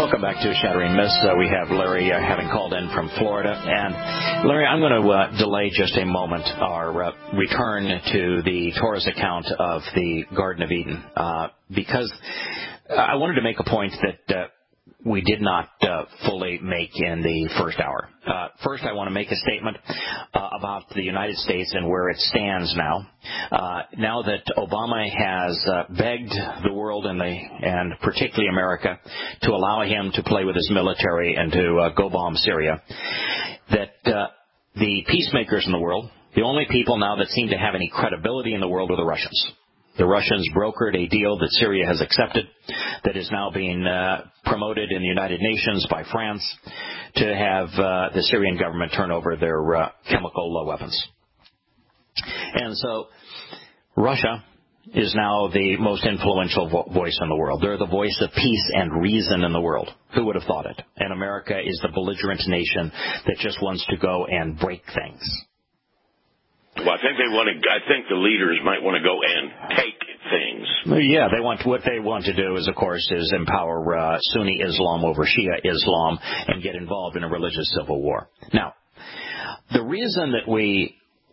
Welcome back to Shattering Myths. We have Larry having called in from Florida. And Larry, I'm going to delay just a moment our return to the Torah's account of the Garden of Eden because I wanted to make a point that we did not fully make in the first hour. First, I want to make a statement about the United States and where it stands now. Now that Obama has begged the world and particularly America to allow him to play with his military and to go bomb Syria, that the peacemakers in the world, the only people now that seem to have any credibility in the world are the Russians. The Russians brokered a deal that Syria has accepted that is now being promoted in the United Nations by France to have the Syrian government turn over their chemical weapons. And so Russia is now the most influential voice in the world. They're the voice of peace and reason in the world. Who would have thought it? And America is the belligerent nation that just wants to go and break things. Well, I think the leaders might want to go and take things. Yeah, what they want to do is, of course, is empower Sunni Islam over Shia Islam and get involved in a religious civil war. Now, the reason that we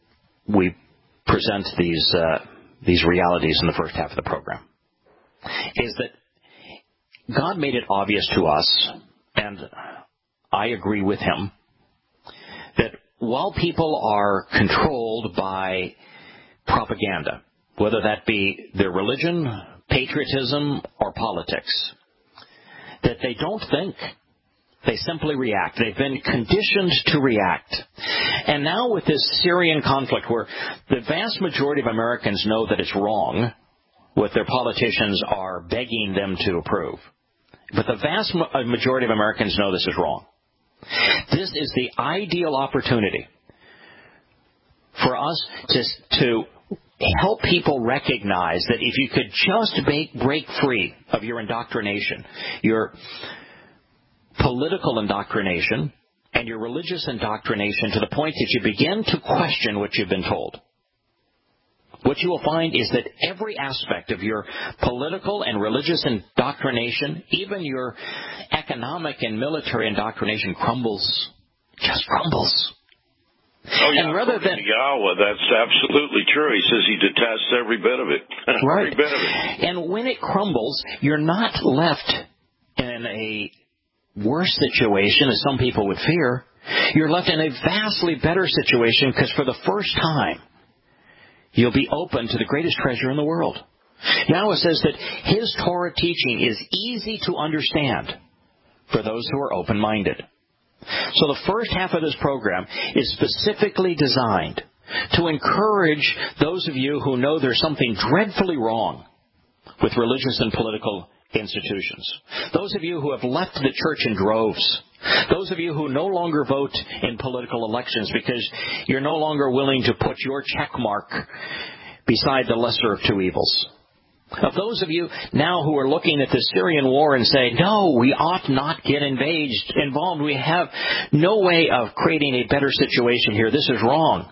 present these realities in the first half of the program is that God made it obvious to us, and I agree with him, that while people are controlled by propaganda, whether that be their religion, patriotism, or politics, that they don't think. They simply react. They've been conditioned to react. And now with this Syrian conflict where the vast majority of Americans know that it's wrong, what their politicians are begging them to approve, but the vast majority of Americans know this is wrong. This is the ideal opportunity for us to help people recognize that if you could just break free of your indoctrination, your political indoctrination and your religious indoctrination to the point that you begin to question what you've been told, what you will find is that every aspect of your political and religious indoctrination, even your economic and military indoctrination crumbles, just crumbles. Oh, yeah, and rather than Yahweh, that's absolutely true. He says he detests every bit of it. Right. Every bit of it. And when it crumbles, you're not left in a worse situation, as some people would fear. You're left in a vastly better situation because for the first time, you'll be open to the greatest treasure in the world. Yahweh says that his Torah teaching is easy to understand for those who are open-minded. So the first half of this program is specifically designed to encourage those of you who know there's something dreadfully wrong with religious and political institutions. Those of you who have left the church in droves. Those of you who no longer vote in political elections because you're no longer willing to put your check mark beside the lesser of two evils. Of those of you now who are looking at the Syrian war and say, no, we ought not get involved. We have no way of creating a better situation here. This is wrong.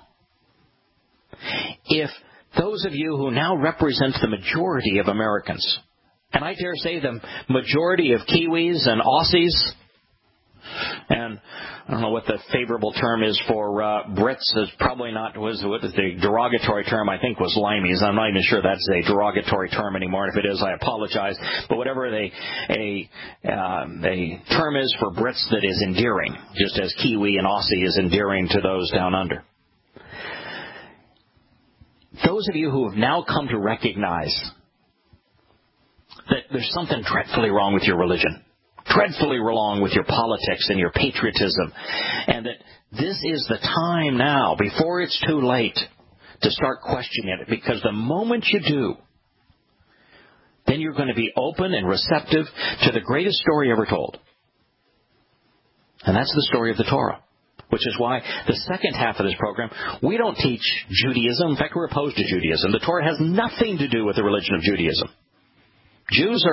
If those of you who now represent the majority of Americans, and I dare say the majority of Kiwis and Aussies, and I don't know what the favorable term is for Brits. It's probably not, what is the derogatory term I think was limeys. I'm not even sure that's a derogatory term anymore. If it is, I apologize. But whatever a term is for Brits that is endearing, just as Kiwi and Aussie is endearing to those down under. Those of you who have now come to recognize that there's something dreadfully wrong with your religion, dreadfully wrong with your politics and your patriotism, and that this is the time now, before it's too late, to start questioning it, because the moment you do, then you're going to be open and receptive to the greatest story ever told. And that's the story of the Torah, which is why the second half of this program, we don't teach Judaism. In fact, we're opposed to Judaism. The Torah has nothing to do with the religion of Judaism. Jews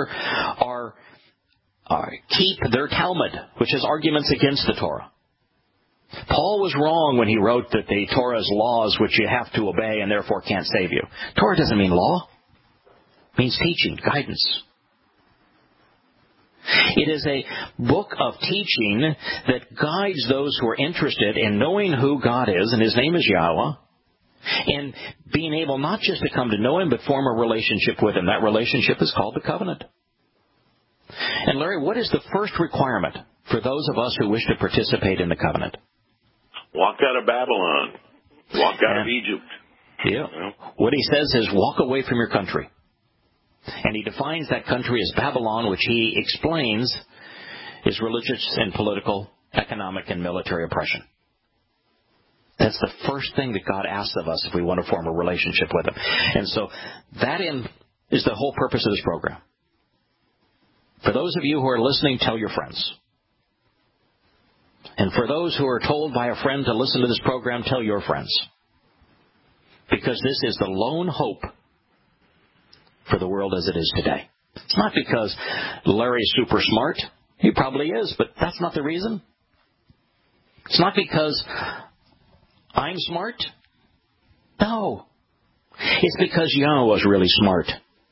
keep their Talmud, which is arguments against the Torah. Paul was wrong when he wrote that the Torah is laws which you have to obey and therefore can't save you. Torah doesn't mean law. It means teaching, guidance. It is a book of teaching that guides those who are interested in knowing who God is, and His name is Yahweh, and being able not just to come to know Him, but form a relationship with Him. That relationship is called the covenant. And Larry, what is the first requirement for those of us who wish to participate in the covenant? Walk out of Babylon. Walk out of Egypt. Yeah. What he says is walk away from your country. And he defines that country as Babylon, which he explains is religious and political, economic and military oppression. That's the first thing that God asks of us if we want to form a relationship with Him. And so that is the whole purpose of this program. For those of you who are listening, tell your friends. And for those who are told by a friend to listen to this program, tell your friends. Because this is the lone hope for the world as it is today. It's not because Larry's super smart. He probably is, but that's not the reason. It's not because I'm smart. No. It's because Yahweh was really smart.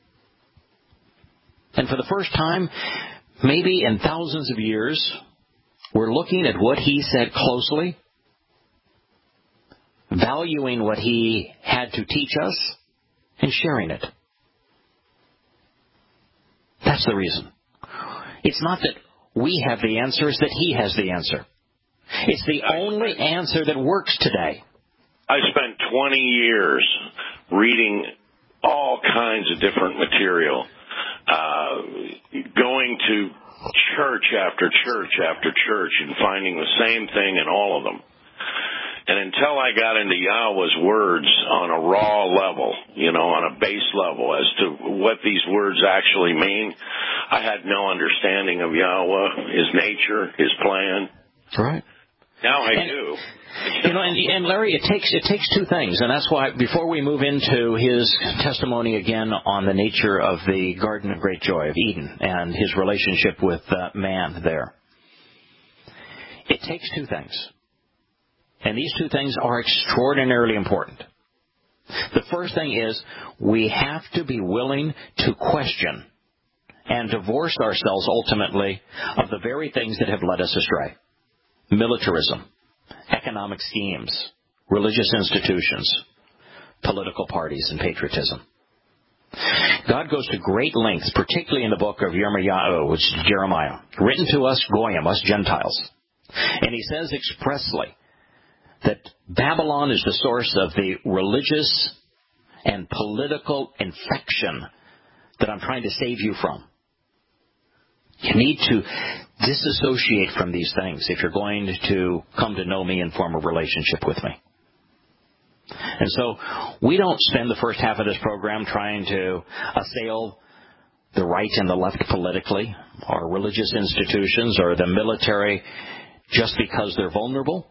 And for the first time, maybe in thousands of years, we're looking at what He said closely, valuing what He had to teach us, and sharing it. That's the reason. It's not that we have the answer, it's that He has the answer. It's the only answer that works today. I spent 20 years reading all kinds of different material, going to church after church after church and finding the same thing in all of them. And until I got into Yahweh's words on a raw level, on a base level as to what these words actually mean, I had no understanding of Yahweh, His nature, His plan. Right. Now I do. And Larry, it takes two things, and that's why before we move into his testimony again on the nature of the Garden of Great Joy of Eden and his relationship with man there, it takes two things. And these two things are extraordinarily important. The first thing is we have to be willing to question and divorce ourselves ultimately of the very things that have led us astray. Militarism, economic schemes, religious institutions, political parties, and patriotism. God goes to great lengths, particularly in the book of Yirmiyahu, which is Jeremiah, written to us Goyim, us Gentiles. And he says expressly that Babylon is the source of the religious and political infection that I'm trying to save you from. You need to disassociate from these things if you're going to come to know me and form a relationship with me. And so we don't spend the first half of this program trying to assail the right and the left politically, or religious institutions, or the military just because they're vulnerable,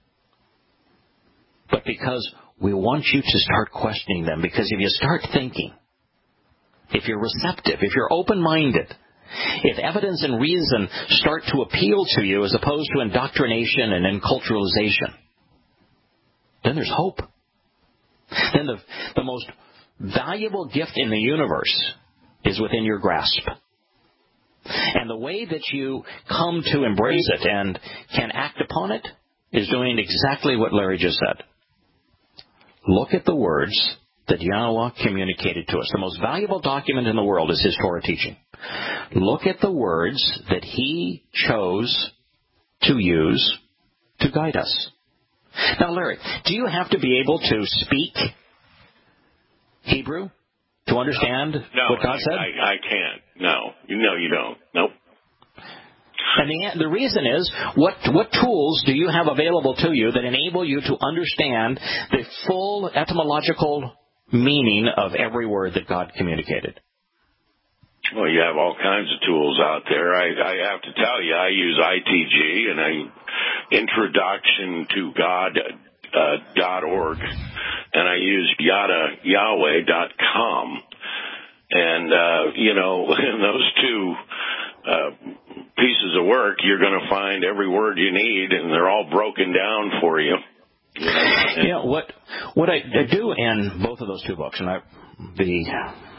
but because we want you to start questioning them. Because if you start thinking, if you're receptive, if you're open-minded, if evidence and reason start to appeal to you as opposed to indoctrination and enculturalization, then there's hope. Then the most valuable gift in the universe is within your grasp. And the way that you come to embrace it and can act upon it is doing exactly what Larry just said. Look at the words that Yahweh communicated to us. The most valuable document in the world is His Torah teaching. Look at the words that He chose to use to guide us. Now, Larry, do you have to be able to speak Hebrew to understand what God said? I can't. No, you don't. Nope. And the reason is, what tools do you have available to you that enable you to understand the full etymological meaning of every word that God communicated? Well, you have all kinds of tools out there. I have to tell you, I use ITG and Introduction to God .org, and I use Yahweh.com. And, in those two pieces of work, you're going to find every word you need, and they're all broken down for you. What I do in both of those two books, and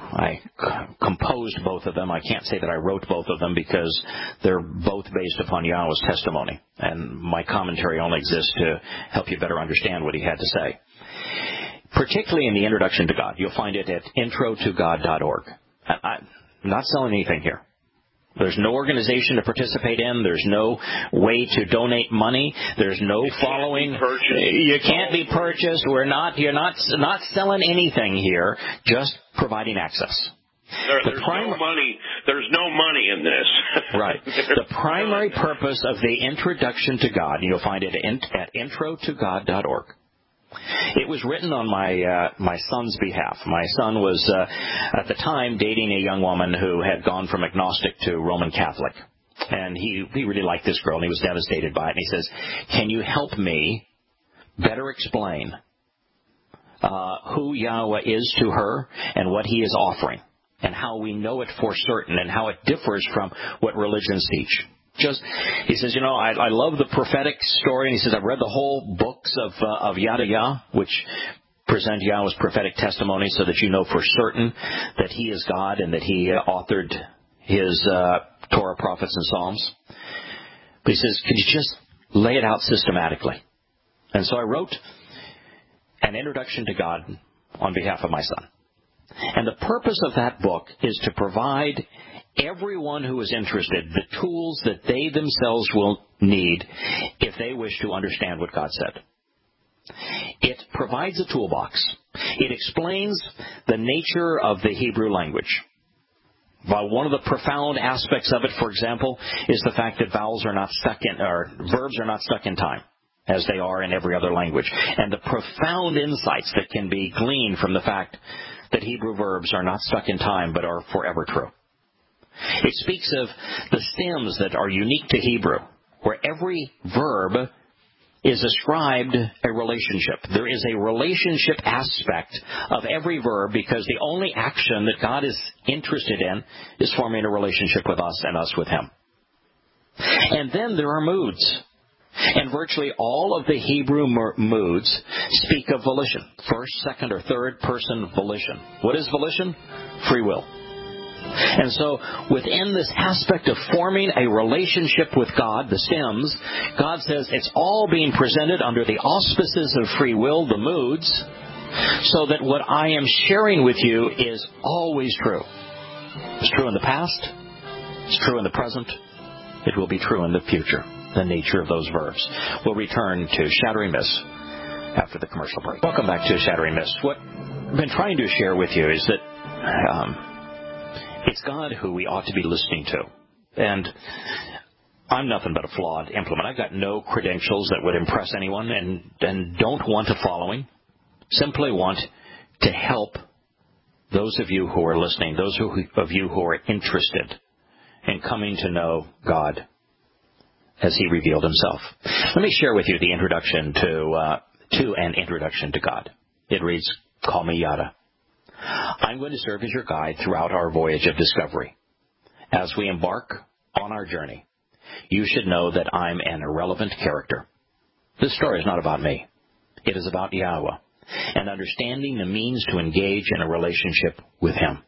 composed both of them. I can't say that I wrote both of them because they're both based upon Yahweh's testimony, and my commentary only exists to help you better understand what he had to say. Particularly in the Introduction to God. You'll find it at introtogod.org. I'm not selling anything here. There's no organization to participate in. There's no way to donate money. There's no following. You can't be purchased. You're not selling anything here. Just providing access. There's no money. There's no money in this. Right. The primary purpose of the Introduction to God, you'll find it at introtogod.org. It was written on my son's behalf. My son was, at the time, dating a young woman who had gone from agnostic to Roman Catholic. And he really liked this girl, and he was devastated by it. And he says, can you help me better explain who Yahweh is to her and what he is offering, and how we know it for certain, and how it differs from what religions teach? He says, I love the prophetic story, and he says, I've read the whole books of Yada Yah, which present Yahweh's prophetic testimony so that you know for certain that he is God and that he authored his Torah, prophets, and Psalms. But he says, could you just lay it out systematically? And so I wrote an Introduction to God on behalf of my son. And the purpose of that book is to provide everyone who is interested the tools that they themselves will need if they wish to understand what God said. It provides a toolbox. It explains the nature of the Hebrew language. While one of the profound aspects of it, for example, is the fact that verbs are not stuck in time, as they are in every other language. And the profound insights that can be gleaned from the fact that Hebrew verbs are not stuck in time but are forever true. It speaks of the stems that are unique to Hebrew, where every verb is ascribed a relationship. There is a relationship aspect of every verb because the only action that God is interested in is forming a relationship with us and us with him. And then there are moods. And virtually all of the Hebrew moods speak of volition. First, second, or third person volition. What is volition? Free will. And so within this aspect of forming a relationship with God, the stems, God says it's all being presented under the auspices of free will, the moods, so that what I am sharing with you is always true. It's true in the past. It's true in the present. It will be true in the future, the nature of those verbs. We'll return to Shattering Myths after the commercial break. Welcome back to Shattering Myths. What I've been trying to share with you is that it's God who we ought to be listening to. And I'm nothing but a flawed implement. I've got no credentials that would impress anyone and don't want a following. Simply want to help those of you who are listening, those of you who are interested in coming to know God as he revealed himself. Let me share with you the introduction to an Introduction to God. It reads, Call me Yada. I'm going to serve as your guide throughout our voyage of discovery. As we embark on our journey, you should know that I'm an irrelevant character. This story is not about me. It is about Yahweh and understanding the means to engage in a relationship with him.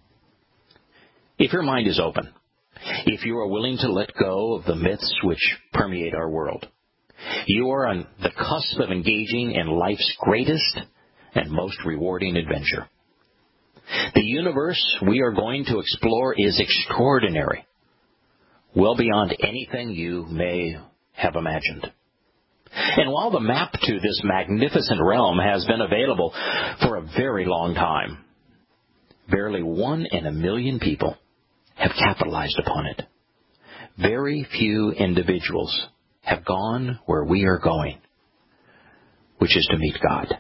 If your mind is open, if you are willing to let go of the myths which permeate our world, you are on the cusp of engaging in life's greatest and most rewarding adventure. The universe we are going to explore is extraordinary, well beyond anything you may have imagined. And while the map to this magnificent realm has been available for a very long time, barely 1 in a million people have capitalized upon it. Very few individuals have gone where we are going, which is to meet God.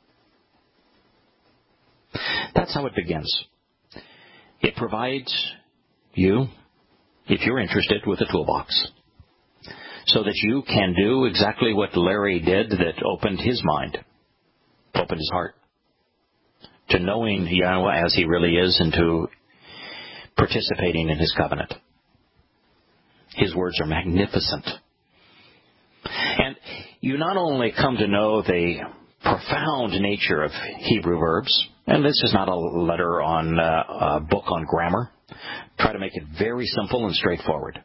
That's how it begins. It provides you, if you're interested, with a toolbox so that you can do exactly what Larry did that opened his mind, opened his heart to knowing Yahweh as he really is and to participating in his covenant. His words are magnificent. And you not only come to know the profound nature of Hebrew verbs. And this is not a letter on a book on grammar. Try to make it very simple and straightforward.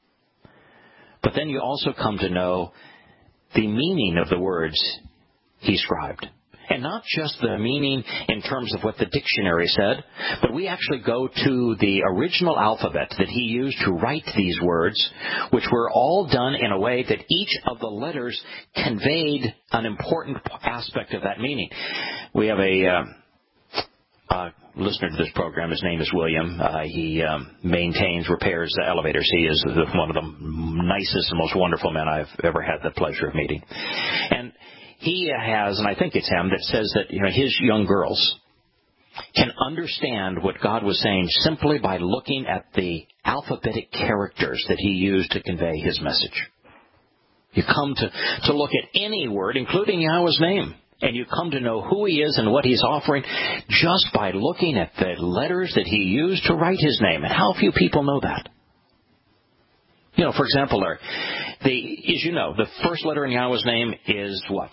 But then you also come to know the meaning of the words he scribed. And not just the meaning in terms of what the dictionary said, but we actually go to the original alphabet that he used to write these words, which were all done in a way that each of the letters conveyed an important aspect of that meaning. We have a listener to this program. His name is William. He repairs elevators. He is one of the nicest and most wonderful men I've ever had the pleasure of meeting. And he has, and I think it's him, that says that his young girls can understand what God was saying simply by looking at the alphabetic characters that he used to convey his message. You come to look at any word, including Yahweh's name, and you come to know who he is and what he's offering just by looking at the letters that he used to write his name. And how few people know that? For example, as you know, the first letter in Yahweh's name is what?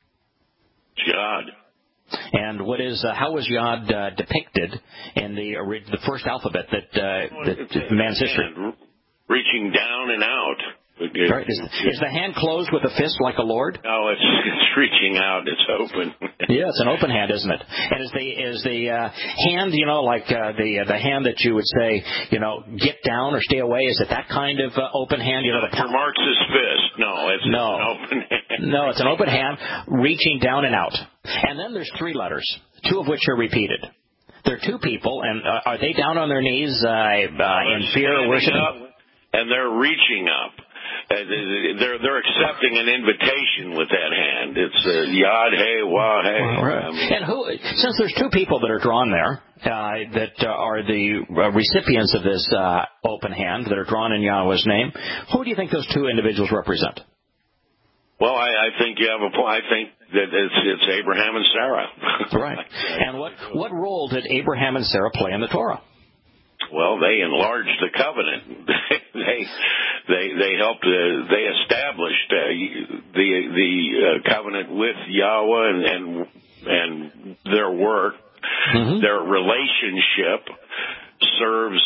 Yod. And how was Yod depicted in the first alphabet that man's history? Reaching down and out. Right. Is the hand closed with a fist like a lord? No, it's reaching out. It's open. Yeah, it's an open hand, isn't it? And is the hand, like the hand that you would say, get down or stay away? Is it that kind of open hand? For Marx's fist. No, it's an open hand. No, it's an open hand reaching down and out. And then there's three letters, two of which are repeated. There are two people, and are they down on their knees in fear or worship? And they're reaching up. They're accepting an invitation with that hand. It's Yod, Hey, Wah, Hey. Right. And since there's two people that are drawn there, that are the recipients of this open hand that are drawn in Yahweh's name, who do you think those two individuals represent? Well, I think you have a point. I think that it's Abraham and Sarah. Right. And what role did Abraham and Sarah play in the Torah? Well, they enlarged the covenant. They helped. They established the covenant with Yahweh and their work. Mm-hmm. Their relationship serves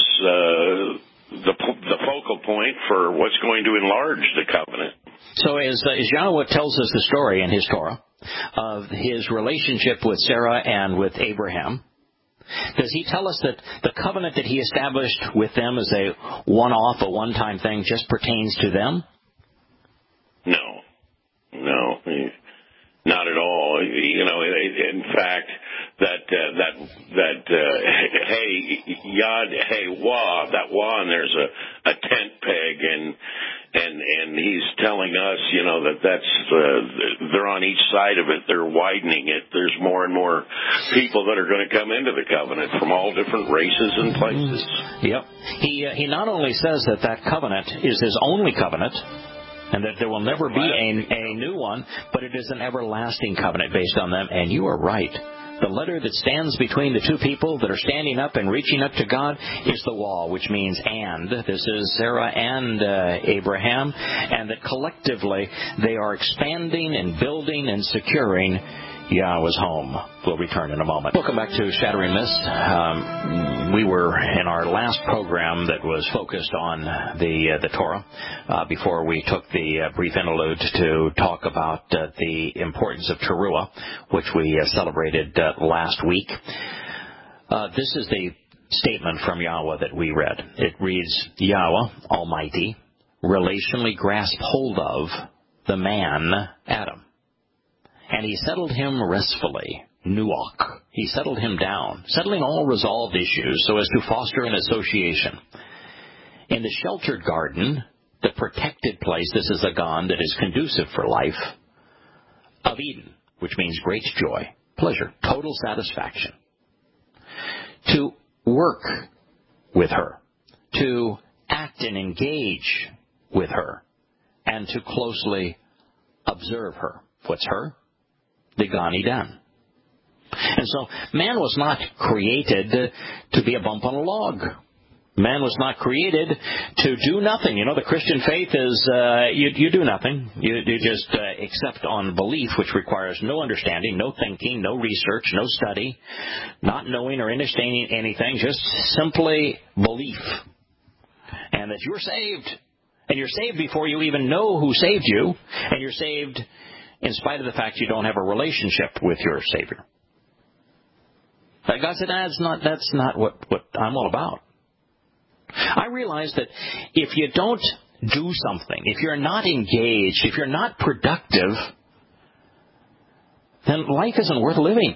as the focal point for what's going to enlarge the covenant. So as Yahweh tells us the story in his Torah of his relationship with Sarah and with Abraham, does he tell us that the covenant that he established with them as a one-off, a one-time thing just pertains to them? No, not at all. In fact, that hey Yod, hey Wah, that Wah, and there's a tent peg, and he's telling us, that's they're on each side of it. They're widening it. There's more and more people that are going to come into the covenant from all different races and places. Yep. He not only says that covenant is his only covenant, and that there will never be a new one, but it is an everlasting covenant based on them. And you are right. The letter that stands between the two people that are standing up and reaching up to God is the wall, which means and. This is Sarah and Abraham, and that collectively they are expanding and building and securing Yahweh's home. We'll return in a moment. Welcome back to Shattering Myths. We were in our last program that was focused on the Torah before we took the brief interlude to talk about the importance of Teruah, which we celebrated last week. This is the statement from Yahweh that we read. It reads, Yahweh, Almighty, relationally grasped hold of the man, Adam. And he settled him restfully, nuach. He settled him down, settling all resolved issues so as to foster an association. In the sheltered garden, the protected place, this is a gan that is conducive for life, of Eden, which means great joy, pleasure, total satisfaction. To work with her, to act and engage with her, and to closely observe her. What's her? The Gan Eden. And so man was not created to be a bump on a log. Man was not created to do nothing. You know, the Christian faith is you do nothing. You just accept on belief, which requires no understanding, no thinking, no research, no study, not knowing or understanding anything, just simply belief. And that you're saved. And you're saved before you even know who saved you. And you're saved in spite of the fact you don't have a relationship with your Savior. But God said, that's not what I'm all about. I realize that if you don't do something, if you're not engaged, if you're not productive, then life isn't worth living.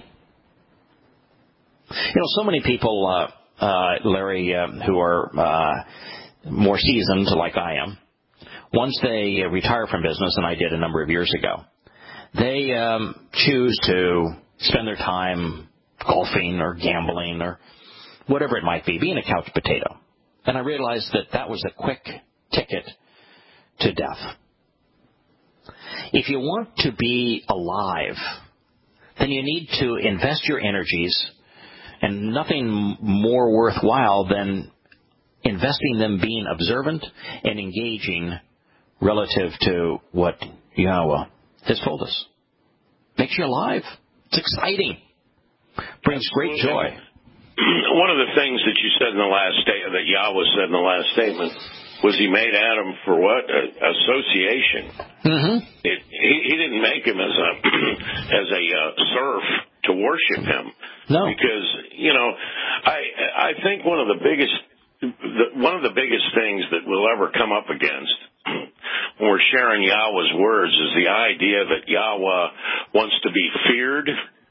You know, so many people, Larry, who are more seasoned like I am, once they retire from business, and I did a number of years ago, they choose to spend their time golfing or gambling or whatever it might be, being a couch potato. And I realized that was a quick ticket to death. If you want to be alive, then you need to invest your energies, and nothing more worthwhile than investing them being observant and engaging relative to what Yahweh has told us. Makes you alive. It's exciting. Brings great joy. One of the things that you said in the last that Yahweh said in the last statement was He made Adam for what? Association. Mm-hmm. He didn't make him as a serf to worship Him. No. Because I think one of the biggest things that we'll ever come up against when we're sharing Yahweh's words is the idea that Yahweh wants to be feared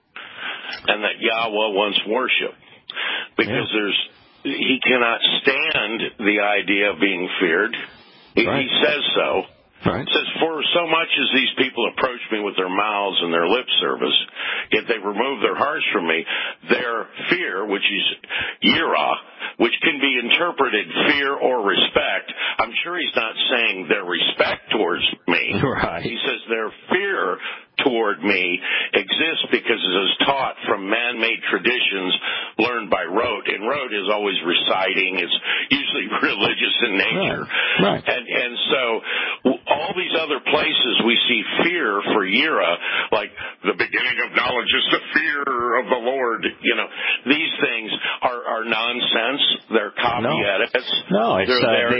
and that Yahweh wants worship. Because he cannot stand the idea of being feared. He says so. Right. It says, for so much as these people approach me with their mouths and their lip service, yet they remove their hearts from me, their fear, which is yirah, which can be interpreted fear or respect. I'm sure he's not saying their respect towards me. Right. He says their fear toward me exists because it is taught from man-made traditions learned by rote. And rote is always reciting. It's usually religious in nature. Right. And so all these other places we see fear for yirah, like the beginning of knowledge is the fear of the Lord. You know, these things are nonsense. They're copy edits. No, it's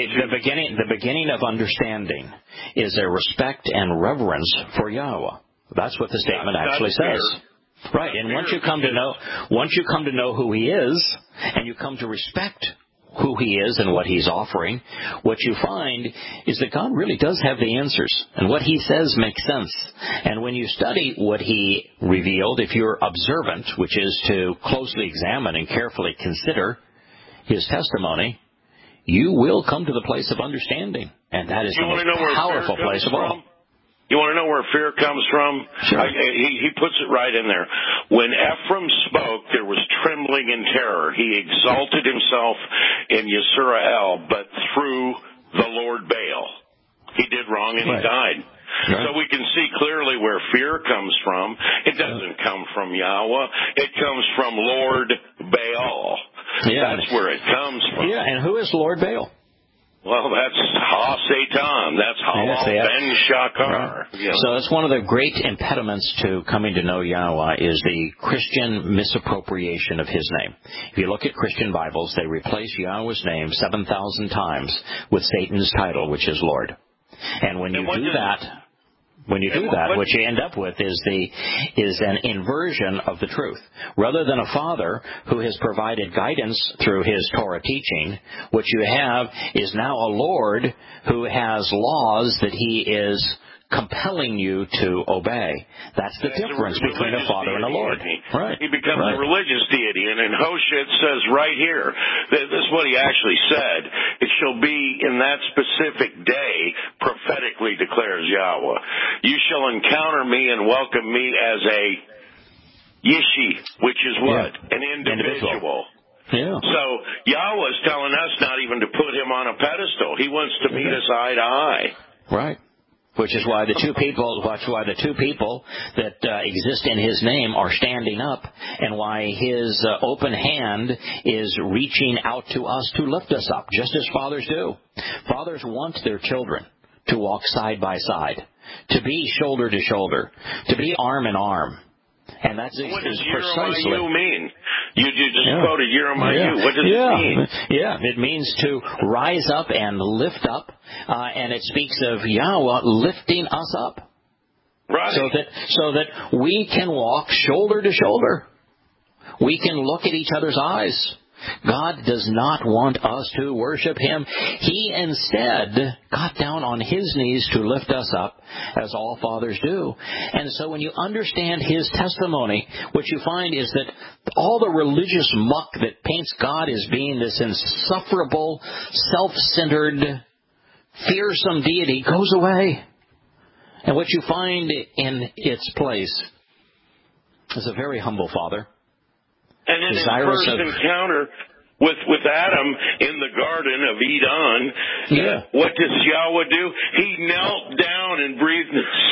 the beginning of understanding is a respect and reverence for Yahweh. That's what the statement actually says. Right, and once you come to know who He is, and you come to respect who He is and what He's offering, what you find is that God really does have the answers, and what He says makes sense. And when you study what He revealed, if you're observant, which is to closely examine and carefully consider His testimony, you will come to the place of understanding, and that is the most powerful place of all. You want to know where fear comes from? Sure. He puts it right in there. When Ephraim spoke, there was trembling and terror. He exalted himself in Yisrael, but through the Lord Baal. He did wrong and he died. Right. So we can see clearly where fear comes from. It doesn't come from Yahweh. It comes from Lord Baal. Yeah. That's where it comes from. Yeah, and who is Lord Baal? Well, that's Ha-Satan. That's Ha-Ben-Shakar. Right. Yeah. So it's one of the great impediments to coming to know Yahweh is the Christian misappropriation of His name. If you look at Christian Bibles, they replace Yahweh's name 7,000 times with Satan's title, which is Lord. And when you do that, what you end up with is an inversion of the truth. Rather than a father who has provided guidance through his Torah teaching, what you have is now a Lord who has laws that He is compelling you to obey. That's the difference between a father and a Lord. Right. He becomes a religious deity. And in Hosea it says right here, this is what he actually said, it shall be in that specific day, prophetically declares Yahweh, you shall encounter me and welcome me as a Yishi, which is what? An individual. Yeah. So Yahweh's telling us not even to put Him on a pedestal. He wants to meet us eye to eye. Right. Which is why the two people that exist in His name are standing up, and why His open hand is reaching out to us to lift us up, just as fathers do. Fathers want their children to walk side by side, to be shoulder to shoulder, to be arm in arm. And that's what does precisely. Yeremayu mean? You just quoted Yeremayu. What does it mean? Yeah, it means to rise up and lift up, and it speaks of Yahweh lifting us up, right? So that we can walk shoulder to shoulder. We can look at each other's eyes. God does not want us to worship Him. He instead got down on His knees to lift us up, as all fathers do. And so when you understand His testimony, what you find is that all the religious muck that paints God as being this insufferable, self-centered, fearsome deity goes away. And what you find in its place is a very humble Father. And in his first encounter with Adam in the Garden of Eden, what does Yahweh do? He knelt down and breathed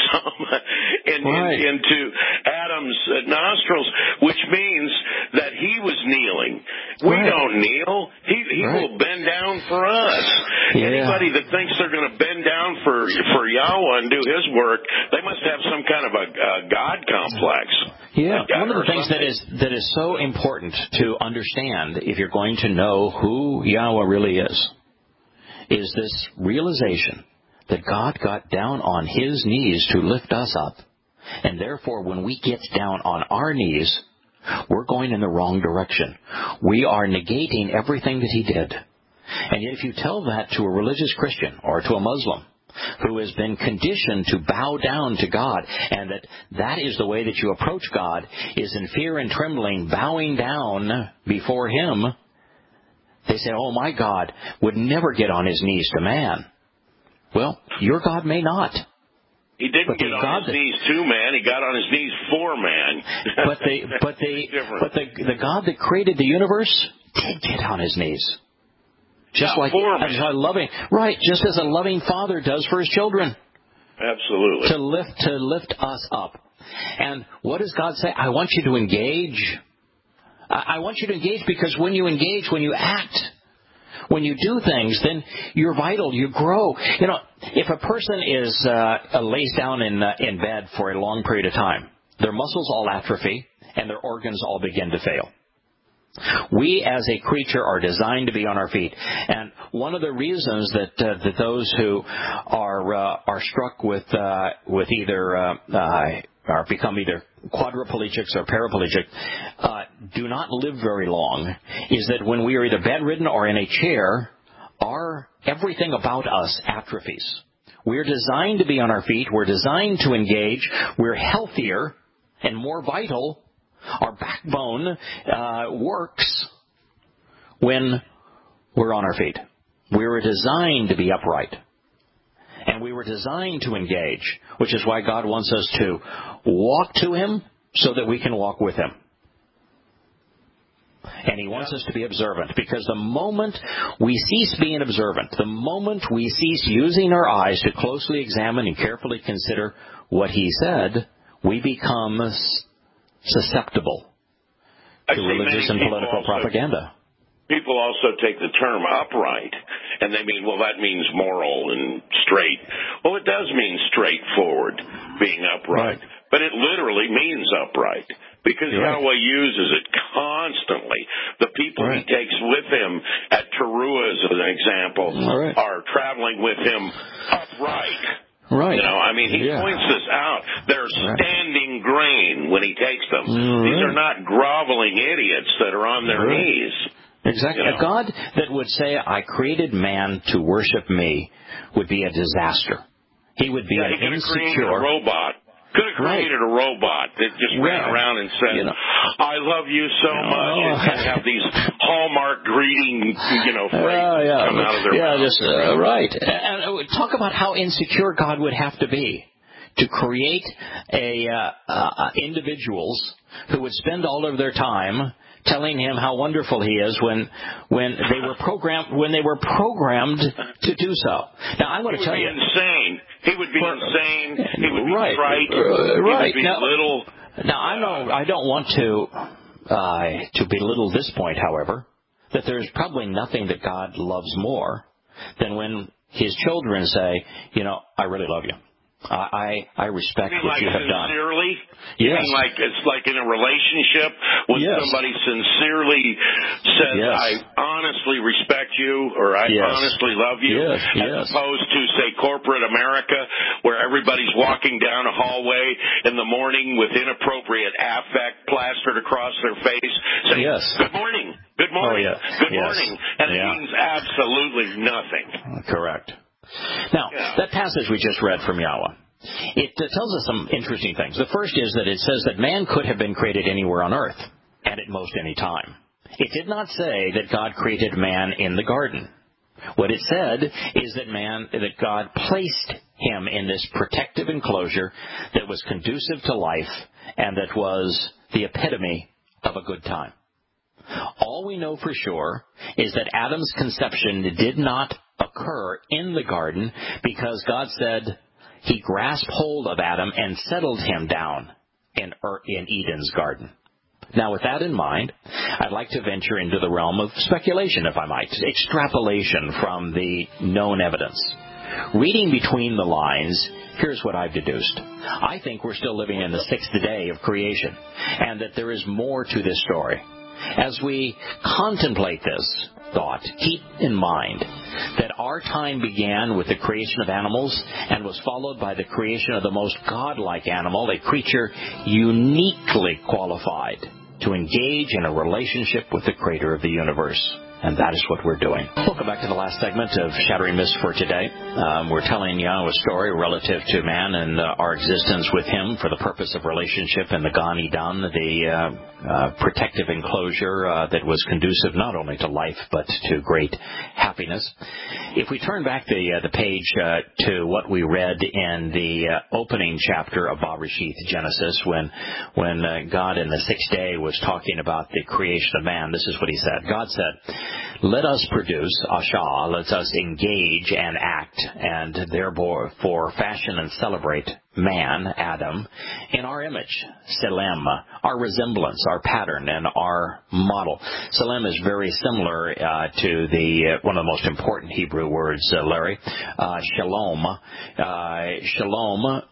into Adam's nostrils, which means that he was kneeling. We don't kneel. He will bend down for us. Anybody that thinks they're going to bend down for Yahweh and do His work, they must have some kind of a God complex. Yeah, one of the things that is so important to understand if you're going to know who Yahweh really is this realization that God got down on His knees to lift us up, and therefore when we get down on our knees, we're going in the wrong direction. We are negating everything that He did. And yet if you tell that to a religious Christian or to a Muslim who has been conditioned to bow down to God, and that is the way that you approach God, is in fear and trembling, bowing down before Him, they say, oh, my God would never get on His knees to man. Well, your God may not. He didn't get on His knees to man. He got on His knees for man. but the God that created the universe did get on His knees. Just as a loving father does for his children. Absolutely. To lift us up. And what does God say? I want you to engage. I want you to engage because when you engage, when you act, when you do things, then you're vital, you grow. You know, if a person lays down in bed for a long period of time, their muscles all atrophy and their organs all begin to fail. We as a creature are designed to be on our feet. And one of the reasons that those who are struck with either or become either quadriplegics or paraplegic do not live very long is that when we are either bedridden or in a chair, everything about us atrophies. We're designed to be on our feet. We're designed to engage. We're healthier and more vital. Our backbone works when we're on our feet. We were designed to be upright. And we were designed to engage, which is why God wants us to walk to Him so that we can walk with Him. And He wants us to be observant, because the moment we cease being observant, the moment we cease using our eyes to closely examine and carefully consider what He said, we become susceptible to religious and political propaganda. People also take the term upright, and they mean, well, that means moral and straight. Well, it does mean straightforward, being upright. Right. But it literally means upright, because Yahweh uses it constantly. The people He takes with Him at Teruah, as an example, are traveling with Him upright. Right. You know, I mean, He points this out. They're standing grain when He takes them. These are not groveling idiots that are on their knees. Exactly. You know? A God that would say, I created man to worship me would be a disaster. He would be an insecure robot. Could have created a robot that just ran around and said, I love you so much, and have these Hallmark greeting, phrases come out of their mouth. Right. And talk about how insecure God would have to be to create individuals who would spend all of their time telling him how wonderful he is when they were programmed to do so. Now I want to tell you, insane. He would be insane. He would be right, trite. right. He would be little. Now I don't want to belittle this point, however, that there's probably nothing that God loves more than when His children say, I really love you. I respect what you have done. Sincerely? Yes. Like it's like in a relationship when somebody sincerely says, I honestly respect you or I honestly love you, as opposed to, say, corporate America where everybody's walking down a hallway in the morning with inappropriate affect plastered across their face saying, good morning, good morning, good morning. And it means absolutely nothing. Correct. Now, that passage we just read from Yahweh, it tells us some interesting things. The first is that it says that man could have been created anywhere on earth and at most any time. It did not say that God created man in the garden. What it said is that God placed him in this protective enclosure that was conducive to life and that was the epitome of a good time. All we know for sure is that Adam's conception did not occur in the garden because God said He grasped hold of Adam and settled him down in Eden's garden. Now, with that in mind, I'd like to venture into the realm of speculation, if I might, extrapolation from the known evidence. Reading between the lines, here's what I've deduced. I think we're still living in the sixth day of creation, and that there is more to this story. As we contemplate this thought, keep in mind that our time began with the creation of animals and was followed by the creation of the most godlike animal, a creature uniquely qualified to engage in a relationship with the Creator of the universe. And that is what we're doing. Welcome back to the last segment of Shattering Myths for today. We're telling Yahweh's story relative to man and our existence with Him for the purpose of relationship in the Gan Eden, the protective enclosure that was conducive not only to life but to great happiness. If we turn back the page to what we read in the opening chapter of Bereshith, Genesis, when God in the sixth day was talking about the creation of man, this is what He said. God said, let us produce, Ashah, let us engage and act, and therefore fashion and celebrate man, Adam, in our image, Selem, our resemblance, our pattern, and our model. Selem is very similar to one of the most important Hebrew words, Larry, shalom. Shalom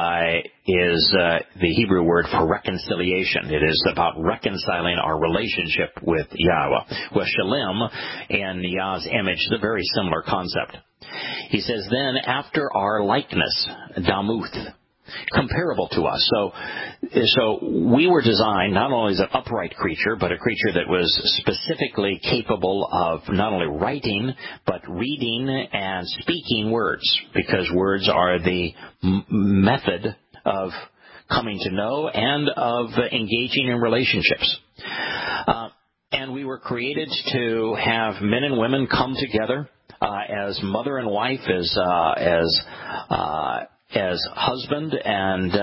is the Hebrew word for reconciliation. It is about reconciling our relationship with Yahweh. Well, shalom in Yah's image is a very similar concept. He says, then after our likeness, damuth, comparable to us. So we were designed not only as an upright creature, but a creature that was specifically capable of not only writing, but reading and speaking words, because words are the method of coming to know and of engaging in relationships. And we were created to have men and women come together as mother and wife, as husband and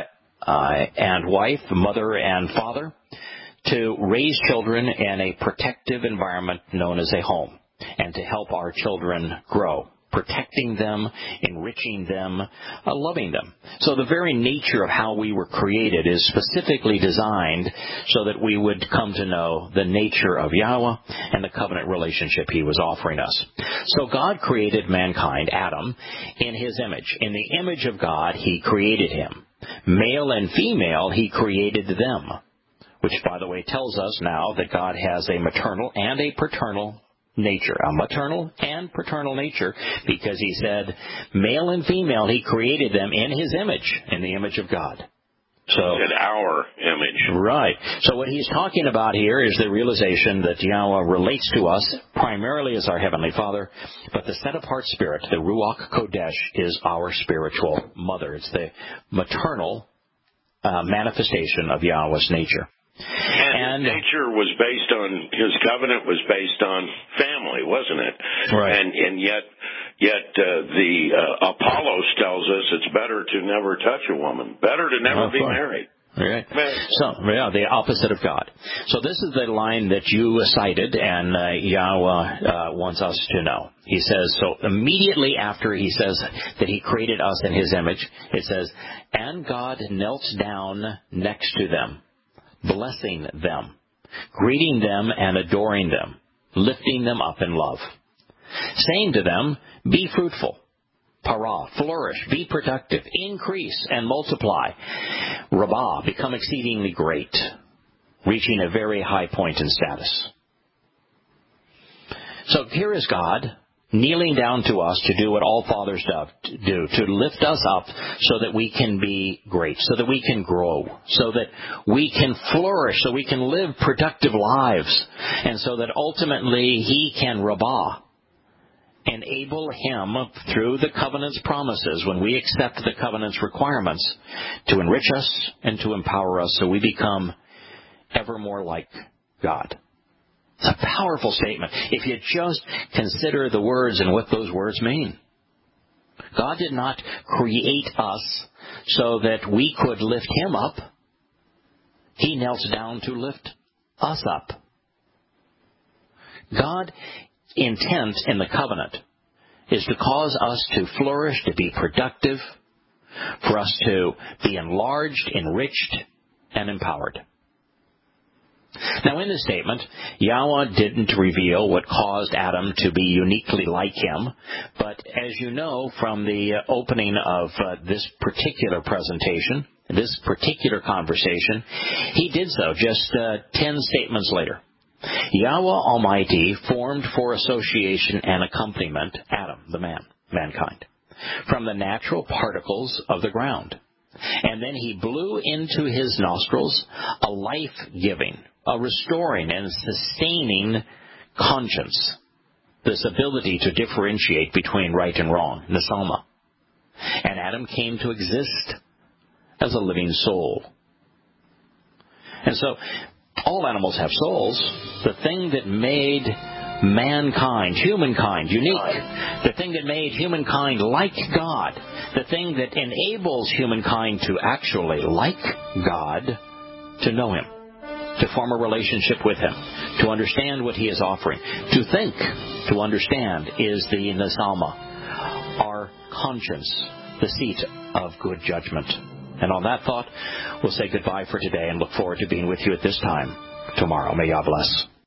wife, mother and father, to raise children in a protective environment known as a home, and to help our children grow, protecting them, enriching them, loving them. So the very nature of how we were created is specifically designed so that we would come to know the nature of Yahweh and the covenant relationship He was offering us. So God created mankind, Adam, in His image. In the image of God, He created him. Male and female, He created them, which, by the way, tells us now that God has a maternal and a paternal nature, a maternal and paternal nature, because He said male and female He created them in His image, in the image of God. So in our image. Right. So what He's talking about here is the realization that Yahweh relates to us primarily as our Heavenly Father, but the set-apart Spirit, the Ruach Kodesh, is our spiritual mother. It's the maternal manifestation of Yahweh's nature. And His nature was based on, His covenant was based on family, wasn't it? Right. And yet the Apollos tells us it's better to never touch a woman, better to never be married. Right. So, the opposite of God. So this is the line that you cited, and Yahweh wants us to know. He says, so immediately after he says that he created us in his image, it says, and God knelt down next to them, blessing them, greeting them and adoring them, lifting them up in love, saying to them, be fruitful, para, flourish, be productive, increase and multiply, Rabbah, become exceedingly great, reaching a very high point in status. So here is God kneeling down to us to do what all fathers do, to lift us up so that we can be great, so that we can grow, so that we can flourish, so we can live productive lives, and so that ultimately He can Rabbah, enable Him through the covenant's promises, when we accept the covenant's requirements, to enrich us and to empower us so we become ever more like God. It's a powerful statement if you just consider the words and what those words mean. God did not create us so that we could lift Him up. He knelt down to lift us up. God's intent in the covenant is to cause us to flourish, to be productive, for us to be enlarged, enriched, and empowered. Now, in this statement, Yahweh didn't reveal what caused Adam to be uniquely like him, but as you know from the opening of this particular presentation, this particular conversation, he did so just 10 statements later. Yahweh Almighty formed for association and accompaniment Adam, the man, mankind, from the natural particles of the ground. And then He blew into his nostrils a life-giving, a restoring and sustaining conscience, this ability to differentiate between right and wrong, Nesalma. And Adam came to exist as a living soul. And so, all animals have souls. The thing that made mankind, humankind, unique, the thing that made humankind like God, the thing that enables humankind to actually like God, to know Him, to form a relationship with Him, to understand what He is offering, to think, to understand, is the Nesalma, our conscience, the seat of good judgment. And on that thought, we'll say goodbye for today and look forward to being with you at this time tomorrow. May Yah bless.